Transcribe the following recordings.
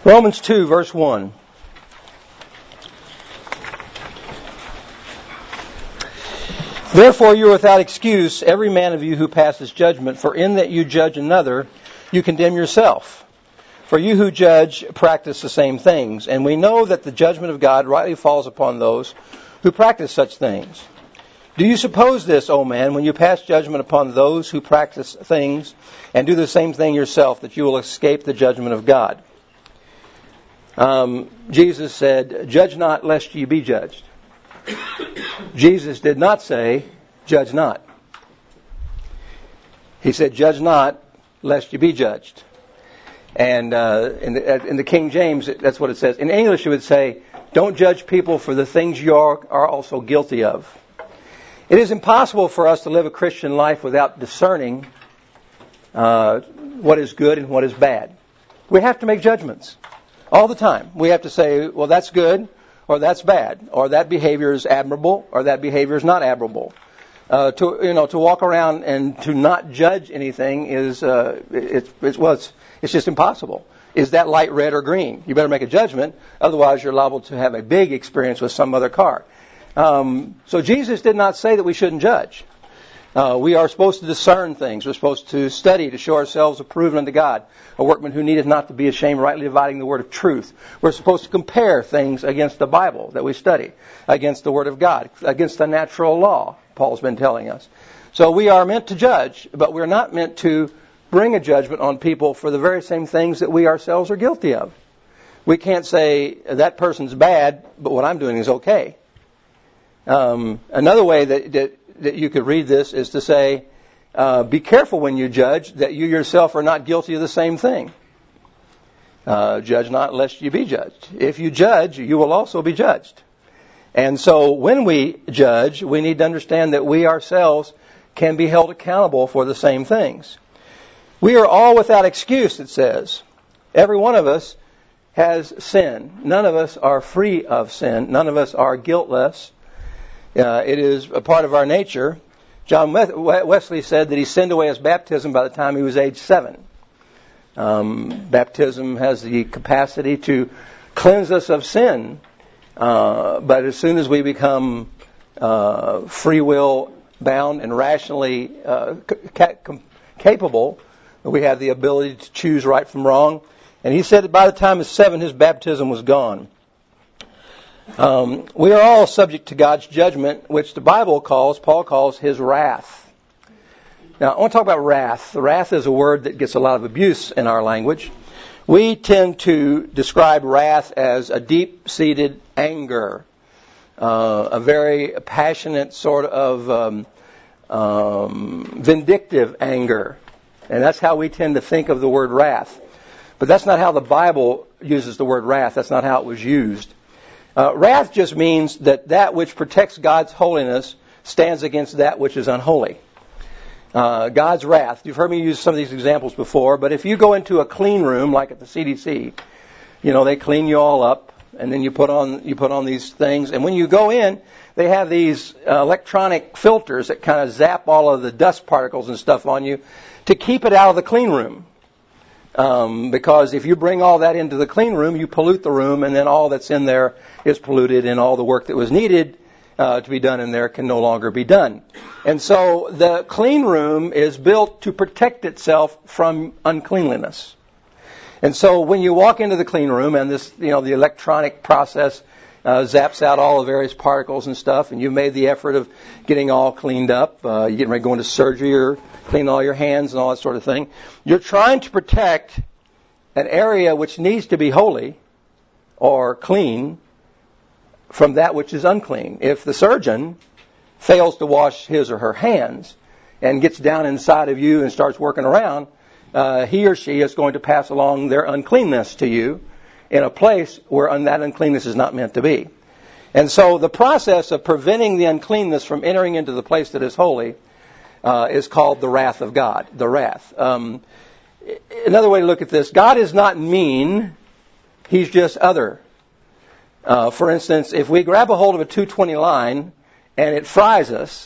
Romans 2, verse 1. Therefore you are without excuse, every man of you who passes judgment, for in that you judge another, you condemn yourself. For you who judge practice the same things, and we know that the judgment of God rightly falls upon those who practice such things. Do you suppose this, O man, when you pass judgment upon those who practice things and do the same thing yourself, that you will escape the judgment of God? Jesus said, "Judge not, lest ye be judged." Jesus did not say, "Judge not." He said, "Judge not, lest ye be judged." And in the King James, that's what it says. In English, it would say, "Don't judge people for the things you are also guilty of." It is impossible for us to live a Christian life without discerning what is good and what is bad. We have to make judgments all the time. We have to say, well, that's good, or that's bad, or that behavior is admirable, or that behavior is not admirable. To walk around and to not judge anything is it's just impossible. Is that light red or green? You better make a judgment, otherwise you're liable to have a big experience with some other car. So Jesus did not say that we shouldn't judge. We are supposed to discern things. We're supposed to study to show ourselves approved unto God, a workman who needeth not to be ashamed, rightly dividing the word of truth. We're supposed to compare things against the Bible that we study, against the word of God, against the natural law, Paul's been telling us. So we are meant to judge, but we're not meant to bring a judgment on people for the very same things that we ourselves are guilty of. We can't say, that person's bad, but what I'm doing is okay. Another way that you could read this is to say, be careful when you judge that you yourself are not guilty of the same thing. Judge not lest you be judged. If you judge, you will also be judged. And so when we judge, we need to understand that we ourselves can be held accountable for the same things. We are all without excuse, it says. Every one of us has sin. None of us are free of sin. None of us are guiltless. It is a part of our nature. John Wesley said that he sinned away his baptism by the time he was age 7. Baptism has the capacity to cleanse us of sin, but as soon as we become free will bound and rationally capable, we have the ability to choose right from wrong. And he said that by the time he was 7, his baptism was gone. We are all subject to God's judgment, which the Bible Paul calls his wrath. Now, I want to talk about wrath. Wrath is a word that gets a lot of abuse in our language. We tend to describe wrath as a deep-seated anger, a very passionate sort of vindictive anger. And that's how we tend to think of the word wrath. But that's not how the Bible uses the word wrath. That's not how it was used. Wrath just means that which protects God's holiness stands against that which is unholy. God's wrath. You've heard me use some of these examples before, but if you go into a clean room, like at the CDC, they clean you all up, and then you put on these things, and when you go in, they have these electronic filters that kind of zap all of the dust particles and stuff on you to keep it out of the clean room. Because if you bring all that into the clean room, you pollute the room, and then all that's in there is polluted, and all the work that was needed to be done in there can no longer be done. And so the clean room is built to protect itself from uncleanliness. And so when you walk into the clean room and this, the electronic process zaps out all the various particles and stuff, and you've made the effort of getting all cleaned up, you're getting ready to go into surgery or clean all your hands and all that sort of thing, you're trying to protect an area which needs to be holy or clean from that which is unclean. If the surgeon fails to wash his or her hands and gets down inside of you and starts working around, he or she is going to pass along their uncleanness to you in a place where that uncleanness is not meant to be. And so the process of preventing the uncleanness from entering into the place that is holy is called the wrath of God, the wrath. Another way to look at this, God is not mean, He's just other. For instance, if we grab a hold of a 220 line and it fries us,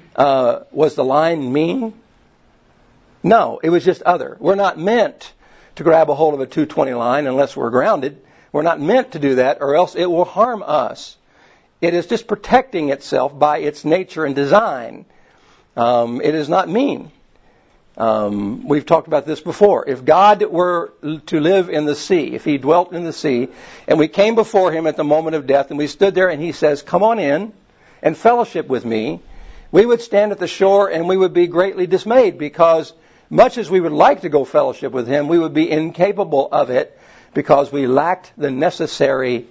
was the line mean? No, it was just other. We're not meant to grab a hold of a 220 line unless we're grounded. We're not meant to do that, or else it will harm us. It is just protecting itself by its nature and design. It is not mean. We've talked about this before. If God were to live in the sea, if He dwelt in the sea, and we came before Him at the moment of death, and we stood there and He says, "Come on in and fellowship with me," we would stand at the shore and we would be greatly dismayed, because much as we would like to go fellowship with Him, we would be incapable of it because we lacked the necessary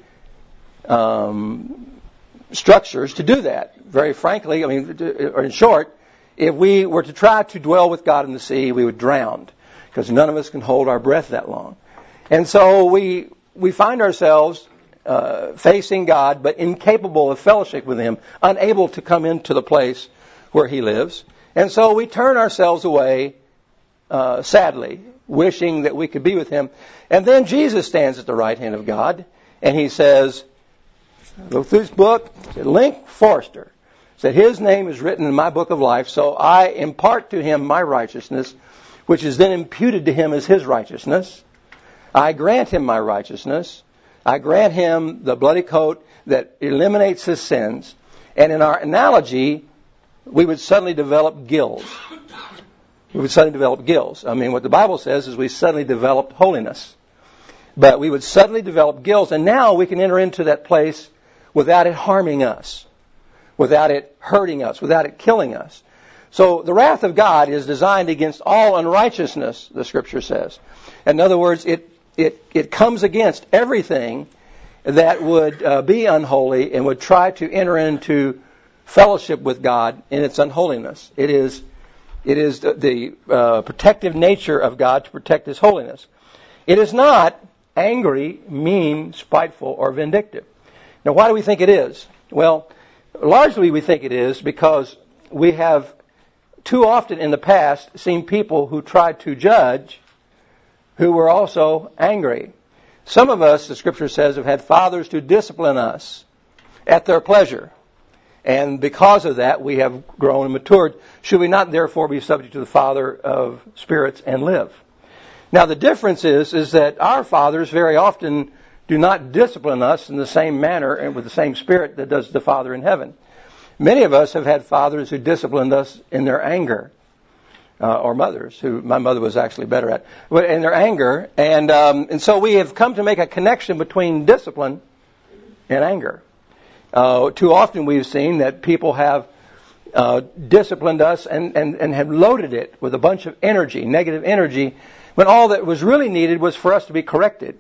structures to do that. Very frankly, or in short, if we were to try to dwell with God in the sea, we would drown, because none of us can hold our breath that long. And so we find ourselves facing God, but incapable of fellowship with Him, unable to come into the place where He lives. And so we turn ourselves away, sadly, wishing that we could be with Him. And then Jesus stands at the right hand of God, and He says, look through His book, Link Forrester said, "His name is written in my book of life, so I impart to him my righteousness, which is then imputed to him as his righteousness. I grant him my righteousness. I grant him the bloody coat that eliminates his sins." And in our analogy, we would suddenly develop gills. We would suddenly develop gills. What the Bible says is we suddenly develop holiness. But we would suddenly develop gills, and now we can enter into that place without it harming us, without it hurting us, without it killing us. So the wrath of God is designed against all unrighteousness, the Scripture says. In other words, it comes against everything that would be unholy and would try to enter into fellowship with God in its unholiness. It is the protective nature of God to protect His holiness. It is not angry, mean, spiteful, or vindictive. Now, why do we think it is? Well, largely we think it is because we have too often in the past seen people who tried to judge who were also angry. Some of us, the Scripture says, have had fathers to discipline us at their pleasure. And because of that, we have grown and matured. Should we not therefore be subject to the Father of spirits and live? Now, the difference is that our fathers very often do not discipline us in the same manner and with the same spirit that does the Father in heaven. Many of us have had fathers who disciplined us in their anger, or mothers, who my mother was actually better at, but in their anger. And so we have come to make a connection between discipline and anger. Too often we've seen that people have disciplined us and have loaded it with a bunch of energy, negative energy, when all that was really needed was for us to be corrected,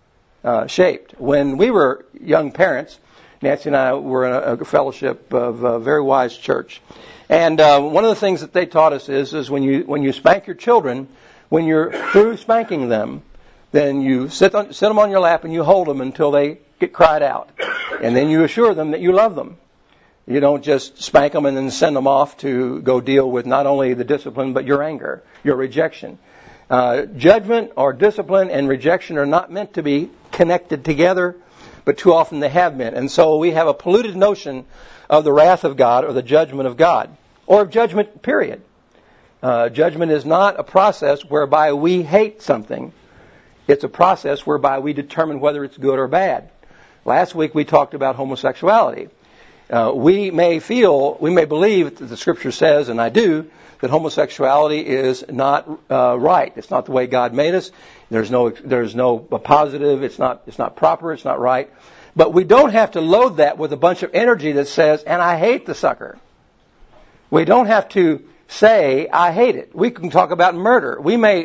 shaped. When we were young parents, Nancy and I were in a fellowship of a very wise church. And one of the things that they taught us is when you spank your children, when you're through spanking them, then you sit them on your lap and you hold them until they get cried out. And then you assure them that you love them. You don't just spank them and then send them off to go deal with not only the discipline, but your anger, your rejection. Judgment or discipline and rejection are not meant to be connected together, but too often they have been. And so we have a polluted notion of the wrath of God or the judgment of God, or of judgment, period. Judgment is not a process whereby we hate something. It's a process whereby we determine whether it's good or bad. Last week we talked about homosexuality. We may believe that the Scripture says, and I do, that homosexuality is not right. It's not the way God made us. There's no positive. It's not proper. It's not right. But we don't have to load that with a bunch of energy that says, "And I hate the sucker." We don't have to say, "I hate it." We can talk about murder.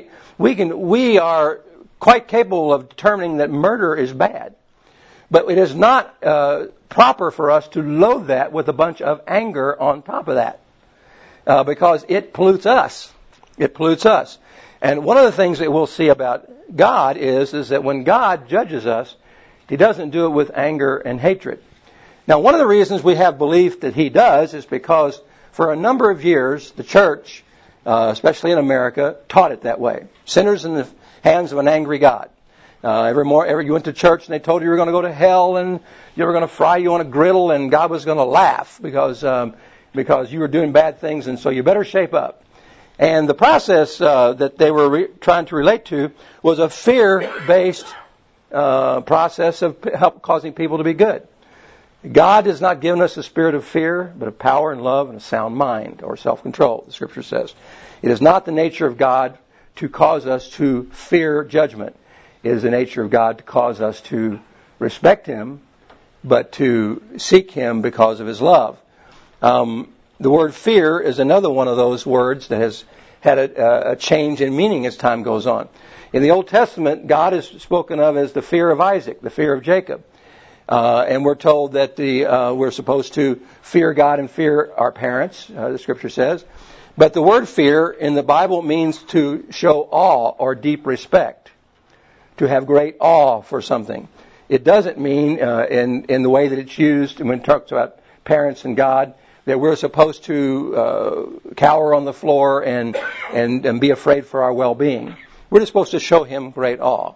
We are quite capable of determining that murder is bad. But it is not proper for us to load that with a bunch of anger on top of that. Because it pollutes us. It pollutes us. And one of the things that we'll see about God is that when God judges us, He doesn't do it with anger and hatred. Now, one of the reasons we have belief that He does is because for a number of years, the church, especially in America, taught it that way. Sinners in the hands of an angry God. You went to church and they told you were going to go to hell and they were going to fry you on a griddle and God was going to laugh because you were doing bad things, and so you better shape up. And the process that they were trying to relate to was a fear-based process of causing people to be good. God has not given us a spirit of fear, but of power and love and a sound mind, or self-control, the Scripture says. It is not the nature of God to cause us to fear judgment. It is the nature of God to cause us to respect Him, but to seek Him because of His love. The word fear is another one of those words that has had a change in meaning as time goes on. In the Old Testament, God is spoken of as the fear of Isaac, the fear of Jacob. And we're told that we're supposed to fear God and fear our parents, the Scripture says. But the word fear in the Bible means to show awe or deep respect, to have great awe for something. It doesn't mean, in the way that it's used when it talks about parents and God, that we're supposed to cower on the floor and be afraid for our well-being. We're just supposed to show Him great awe.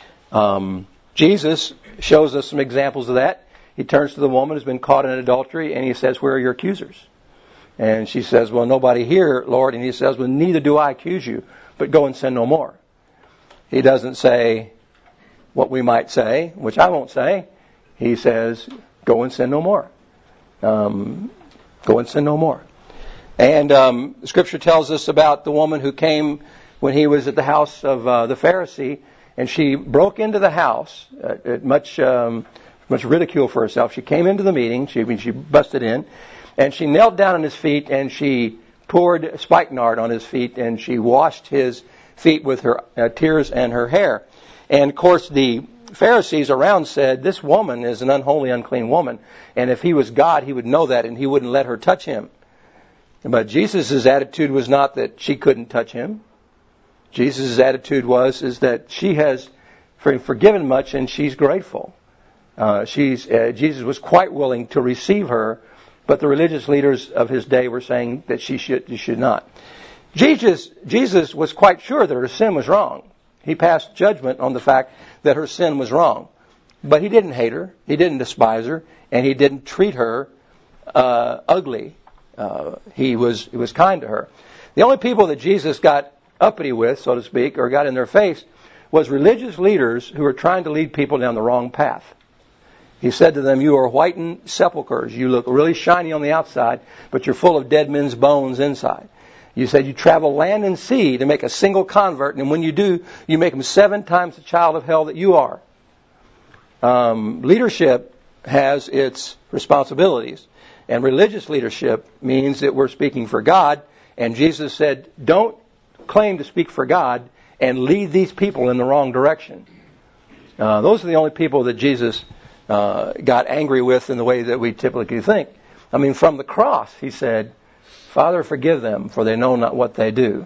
Jesus shows us some examples of that. He turns to the woman who's been caught in adultery and He says, "Where are your accusers?" And she says, "Well, nobody here, Lord." And He says, "Well, neither do I accuse you, but go and sin no more." He doesn't say what we might say, which I won't say. He says, "Go and sin no more." Go and sin no more. And the Scripture tells us about the woman who came when He was at the house of the Pharisee, and she broke into the house at much ridicule for herself. She came into the meeting. She busted in, and she knelt down at His feet, and she poured spikenard on His feet, and she washed His feet with her tears and her hair. And of course, the Pharisees around said, "This woman is an unholy, unclean woman. And if He was God, He would know that, and He wouldn't let her touch Him." But Jesus' attitude was not that she couldn't touch Him. Jesus' attitude is that she has forgiven much, and she's grateful. Jesus was quite willing to receive her, but the religious leaders of His day were saying that she should not. Jesus was quite sure that her sin was wrong. He passed judgment on the fact that her sin was wrong. But He didn't hate her, He didn't despise her, and He didn't treat her ugly. He was kind to her. The only people that Jesus got uppity with, so to speak, or got in their face, was religious leaders who were trying to lead people down the wrong path. He said to them, "You are whitened sepulchres. You look really shiny on the outside, but you're full of dead men's bones inside. You said you travel land and sea to make a single convert, and when you do, you make him 7 times the child of hell that you are." Leadership has its responsibilities, and religious leadership means that we're speaking for God, and Jesus said, "Don't claim to speak for God and lead these people in the wrong direction." Those are the only people that Jesus got angry with in the way that we typically think. I mean, from the cross, He said, "Father, forgive them, for they know not what they do."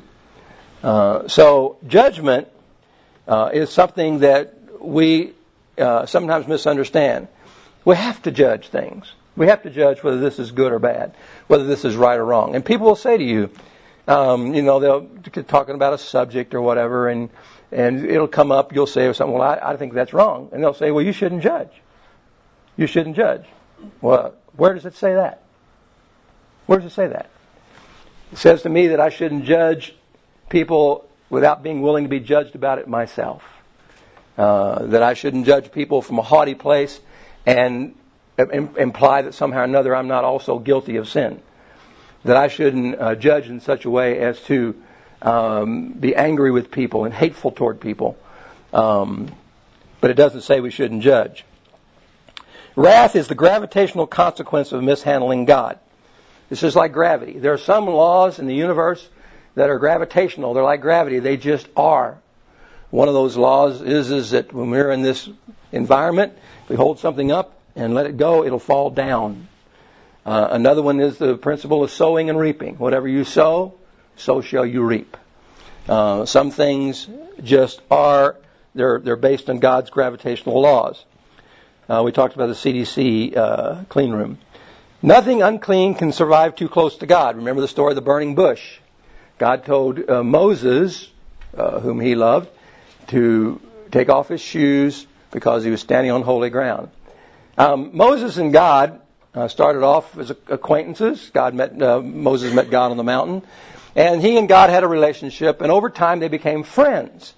So judgment is something that we sometimes misunderstand. We have to judge things. We have to judge whether this is good or bad, whether this is right or wrong. And people will say to you, they'll be talking about a subject or whatever, and it'll come up. You'll say something, "Well, I think that's wrong." And they'll say, "Well, you shouldn't judge. You shouldn't judge." Well, where does it say that? Where does it say that? It says to me that I shouldn't judge people without being willing to be judged about it myself. That I shouldn't judge people from a haughty place and imply that somehow or another I'm not also guilty of sin. That I shouldn't judge in such a way as to be angry with people and hateful toward people. But it doesn't say we shouldn't judge. Wrath is the gravitational consequence of mishandling God. This is like gravity. There are some laws in the universe that are gravitational. They're like gravity. They just are. One of those laws is that when we're in this environment, we hold something up and let it go, it'll fall down. Another one is the principle of sowing and reaping. Whatever you sow, so shall you reap. Some things just are. They're based on God's gravitational laws. We talked about the CDC clean room. Nothing unclean can survive too close to God. Remember the story of the burning bush. God told Moses, whom He loved, to take off his shoes because he was standing on holy ground. Moses and God started off as acquaintances. Moses met God on the mountain. And he and God had a relationship, and over time they became friends.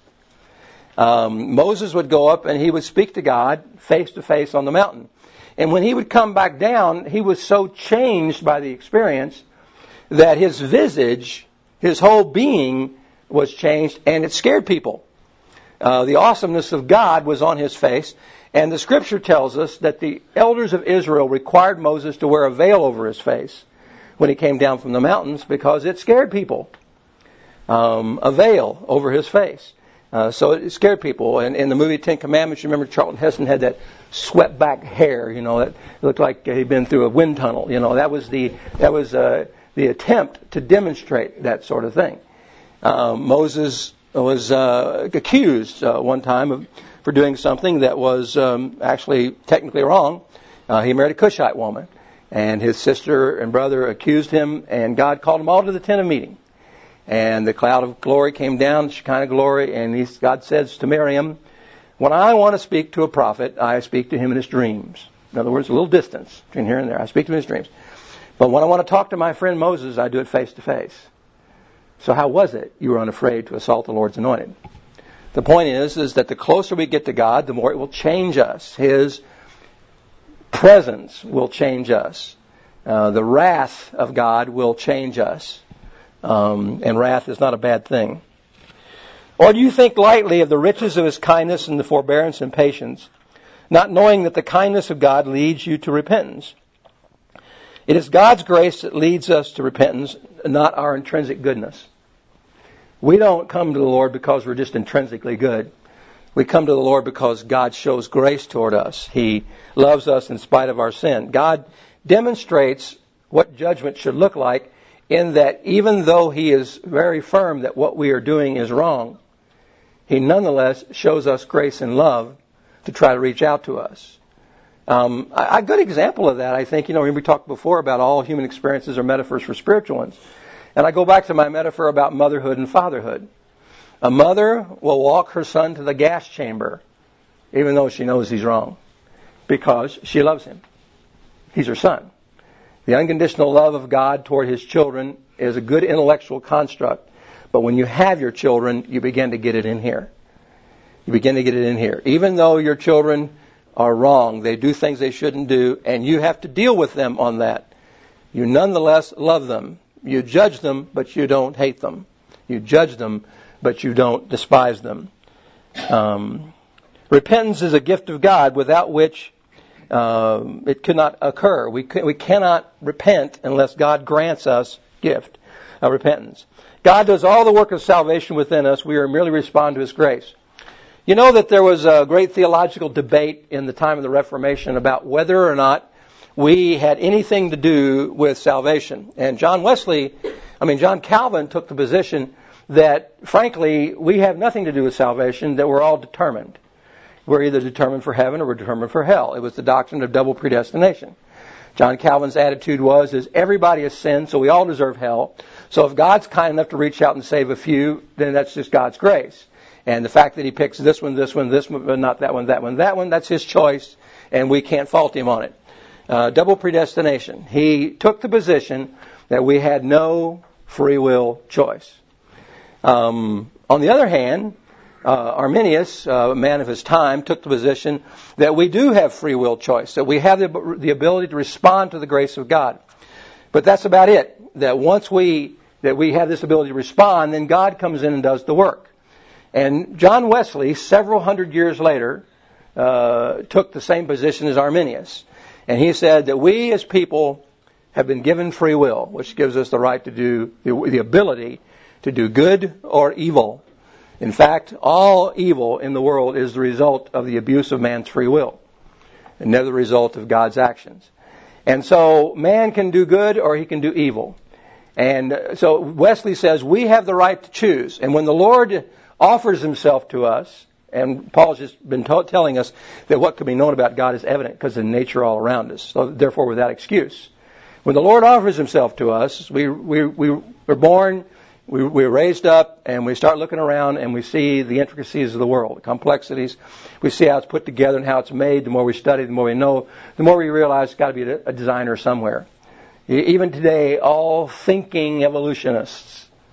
Moses would go up and he would speak to God face to face on the mountain. And when he would come back down, he was so changed by the experience that his visage, his whole being was changed, and it scared people. The awesomeness of God was on his face, and the scripture tells us that the elders of Israel required Moses to wear a veil over his face when he came down from the mountains because it scared people. A veil over his face. So it scared people. And in the movie Ten Commandments, you remember Charlton Heston had that swept back hair, that looked like he'd been through a wind tunnel. That was the attempt to demonstrate that sort of thing. Moses was accused one time for doing something that was actually technically wrong. He married a Cushite woman, and his sister and brother accused him, and God called them all to the tent of meeting. And the cloud of glory came down, the Shekinah glory, and God says to Miriam, when I want to speak to a prophet, I speak to him in his dreams. In other words, a little distance between here and there. I speak to him in his dreams. But when I want to talk to my friend Moses, I do it face to face. So how was it you were unafraid to assault the Lord's anointed? The point is that the closer we get to God, the more it will change us. His presence will change us. The wrath of God will change us. And wrath is not a bad thing. Or do you think lightly of the riches of his kindness and the forbearance and patience, not knowing that the kindness of God leads you to repentance? It is God's grace that leads us to repentance, not our intrinsic goodness. We don't come to the Lord because we're just intrinsically good. We come to the Lord because God shows grace toward us. He loves us in spite of our sin. God demonstrates what judgment should look like in that even though He is very firm that what we are doing is wrong, He nonetheless shows us grace and love to try to reach out to us. A good example of that, I think, we talked before about all human experiences are metaphors for spiritual ones. And I go back to my metaphor about motherhood and fatherhood. A mother will walk her son to the gas chamber, even though she knows he's wrong, because she loves him. He's her son. The unconditional love of God toward His children is a good intellectual construct. But when you have your children, you begin to get it in here. You begin to get it in here. Even though your children are wrong, they do things they shouldn't do, and you have to deal with them on that, you nonetheless love them. You judge them, but you don't hate them. You judge them, but you don't despise them. Repentance is a gift of God without which it could not occur. We cannot repent unless God grants us gift of repentance. God does all the work of salvation within us. We are merely respond to His grace. You know that there was a great theological debate in the time of the Reformation about whether or not we had anything to do with salvation. And John Calvin took the position that, frankly, we have nothing to do with salvation, that we're all determined. We're either determined for heaven or we're determined for hell. It was the doctrine of double predestination. John Calvin's attitude is everybody has sinned, so we all deserve hell. So if God's kind enough to reach out and save a few, then that's just God's grace. And the fact that He picks this one, but not that one, that's His choice, and we can't fault Him on it. Double predestination. He took the position that we had no free will choice. On the other hand, Arminius, a man of his time, took the position that we do have free will choice, that we have the ability to respond to the grace of God. But that's about it. That once we have this ability to respond, then God comes in and does the work. And John Wesley, several hundred years later, took the same position as Arminius. And he said that we as people have been given free will, which gives us the right to do, the ability to do good or evil. In fact, all evil in the world is the result of the abuse of man's free will, and never the result of God's actions. And so man can do good or he can do evil. And so Wesley says we have the right to choose. And when the Lord offers Himself to us, and Paul's just been telling us that what can be known about God is evident because of the nature all around us. So therefore, without excuse. When the Lord offers Himself to us, we're born, we're raised up, and we start looking around and we see the intricacies of the world, the complexities. We see how it's put together and how it's made. The more we study, the more we know, the more we realize it's got to be a designer somewhere. Even today, all thinking evolutionists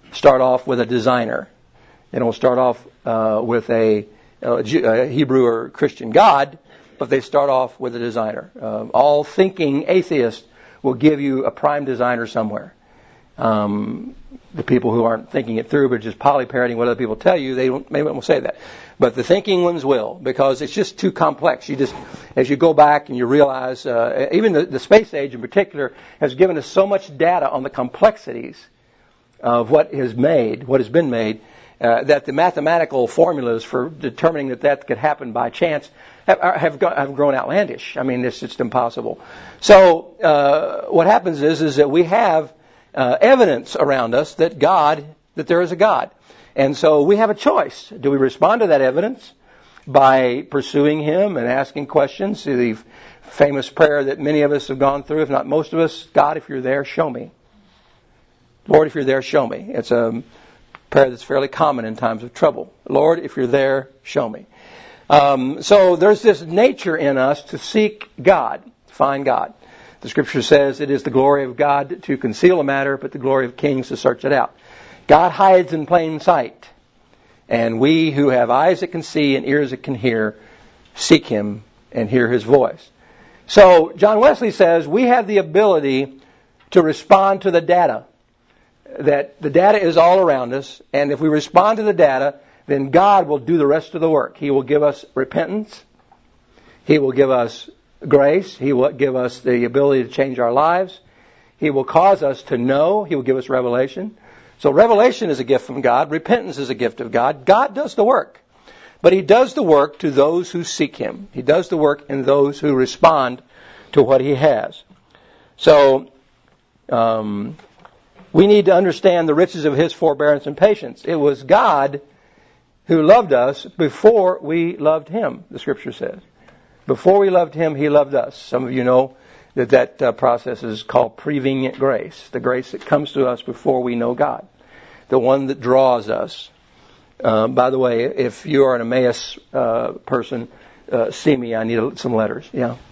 start off with a designer. They don't start off with a Hebrew or Christian God, but they start off with a designer. All thinking atheists will give you a prime designer somewhere. The people who aren't thinking it through but just polyparroting what other people tell you, maybe won't say that. But the thinking ones will, because it's just too complex. As you go back and you realize, even the space age in particular has given us so much data on the complexities of what has been made, that the mathematical formulas for determining that could happen by chance have grown outlandish. I mean, it's just impossible. So what happens is that we have evidence around us that there is a God. And so we have a choice. Do we respond to that evidence by pursuing Him and asking questions? The famous prayer that many of us have gone through, if not most of us, God, if you're there, show me. Lord, if you're there, show me. It's a prayer that's fairly common in times of trouble. Lord, if you're there, show me. So there's this nature in us to seek God, to find God. The Scripture says it is the glory of God to conceal a matter, but the glory of kings to search it out. God hides in plain sight. And we who have eyes that can see and ears that can hear, seek Him and hear His voice. So John Wesley says we have the ability to respond to the data. That the data is all around us, and if we respond to the data, then God will do the rest of the work. He will give us repentance. He will give us grace. He will give us the ability to change our lives. He will cause us to know. He will give us revelation. So revelation is a gift from God. Repentance is a gift of God. God does the work. But He does the work to those who seek Him. He does the work in those who respond to what He has. So, we need to understand the riches of His forbearance and patience. It was God who loved us before we loved Him, the Scripture says. Before we loved Him, He loved us. Some of you know that process is called prevenient grace, the grace that comes to us before we know God, the one that draws us. By the way, if you are an Emmaus person, see me. I need some letters. Yeah.